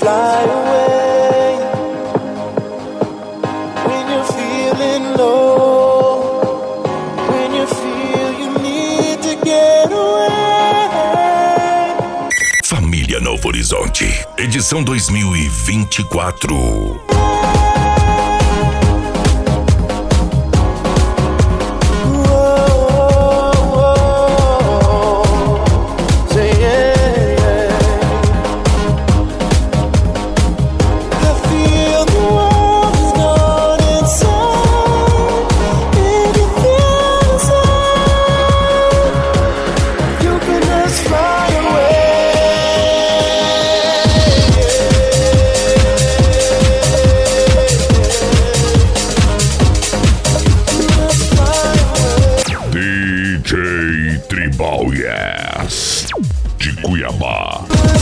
fly away. When you're feeling low, when you feel you need to get away. Família Novo Horizonte, edição 2024. Tribal Yes, de Cuiabá.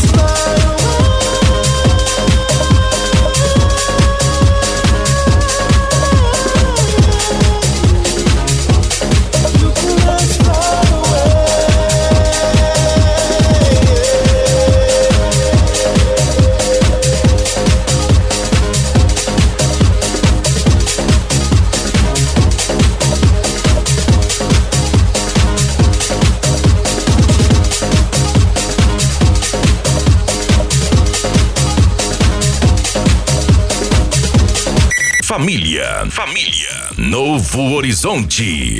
Família Novo Horizonte.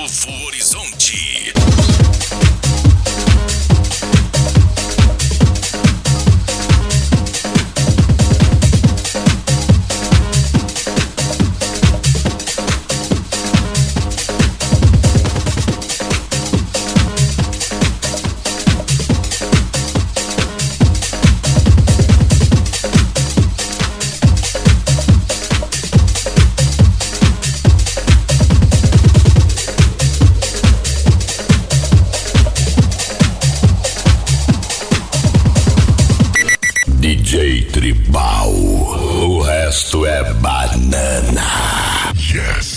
DJ Tribal, o resto é banana. Yes.